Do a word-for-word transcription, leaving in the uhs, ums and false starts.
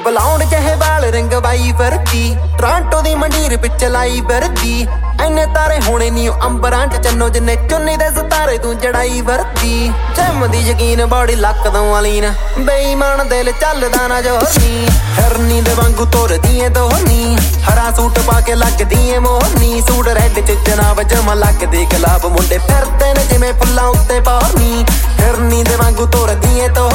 ਬਲਾਉਣ ਚਾਹੇ ਵਾਲ ਰੰਗਵਾਈ ਫਿਰਦੀ ਟਰਾਂਟੋ ਦੀ ਮੰਡੀਰ ਪਿੱਛੇ ਲਾਈ ਫਿਰਦੀ ਐਨੇ ਤਾਰੇ ਹੋਣੇ ਨੀ ਅੰਬਰਾਂ ਚ ਚੰਨੋ ਜਿੰਨੇ ਚੁੰਨੀ ਦੇ ਸਿਤਾਰੇ ਤੂੰ ਜੜਾਈ ਵਰਦੀ ਜਿਮ ਦੀ ਯਕੀਨ ਬੜੀ ਲੱਕ ਦੋ ਵਾਲੀ ਨਾ ਬੇਈਮਾਨ ਦਿਲ ਚੱਲਦਾ ਨਾ ਜੋਨੀ ਹਰਨੀ ਦੇ ਵਾਂਗੂ ਤੁਰਦੀ ਏ ਦੋਨੀ ਹਰਾ ਸੂਟ ਪਾ ਕੇ ਲੱਗਦੀ ਏ ਮੋਹਨੀ ਸੂਟ ਰੈੱਡ ਚ ਜਨਾਬ ਜਮਾ ਲੱਗਦੇ ਗੁਲਾਬ ਮੁੰਡੇ ਫਿਰਦੇ ਨੇ ਜਿਵੇਂ ਫੁੱਲਾਂ ਉੱਤੇ ਪਾਣੀ ਹਰਨੀ ਦੇ ਵਾਂਗੂ ਤੁਰਦੀ ਏ